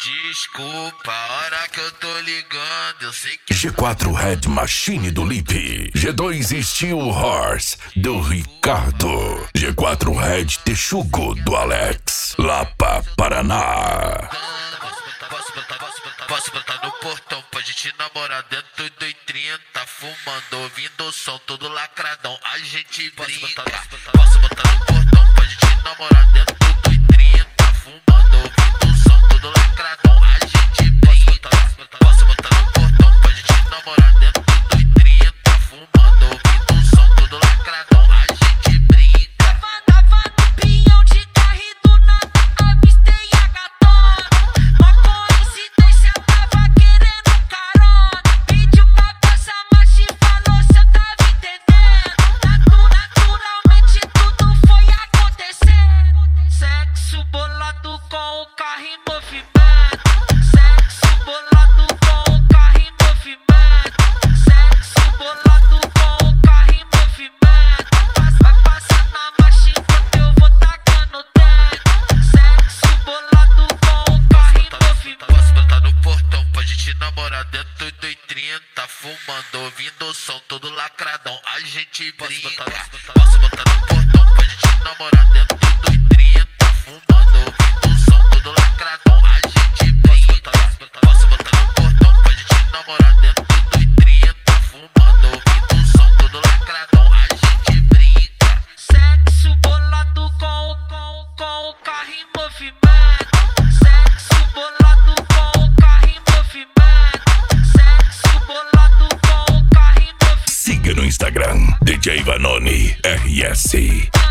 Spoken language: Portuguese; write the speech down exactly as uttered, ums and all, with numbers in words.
Desculpa, a hora que eu tô ligando, eu sei que... G quatro Red Machine do Lipe, G dois Steel Horse do Ricardo, G quatro Red Texugo do Alex, Lapa, Paraná. Posso botar, posso botar, posso botar no portão pra gente namorar dentro do I trinta, fumando, ouvindo o som todo lacradão, a gente brinca. Posso botar no portão pra gente namorar dentro do I trinta, fumando, ouvindo o som todo lacradão, a gente brinca. Posso botar no portão pra gente namorar dentro do I trinta, fumando, ouvindo o som todo lacradão, a gente brinca. Tava no pinhão de carro e do nada avistei a gatona. Uma coincidência, tava querendo carona. Pediu pra passar marcha e falou se eu tava entendendo. Naturalmente tudo foi acontecendo. Sexo bolado com o carro em movimento. Sexo bolado com o carro em movimento. Sexo bolado com o carro em movimento. Vai passar na marcha enquanto eu vou tacando o dedo. Sexo bolado com o carro em movimento. Posso botar no portão pra gente namorar dentro do I trinta, fumando, ouvindo o som todo lacradão, a gente brinca. Posso botar no portão pra gente namorar dentro do I trinta, fumando, ouvindo o som todo lacradão, a gente brinca. Posso botar no portão pra gente namorar dentro do I trinta, fumando, ouvindo o som todo lacradão, a gente brinca. Sexo bolado com o com, com o carro em movimento. Sexo bolado com o carro em movimento. Sexo bolado com o carro em movimento. Siga no Instagram, D J Vanoni R S.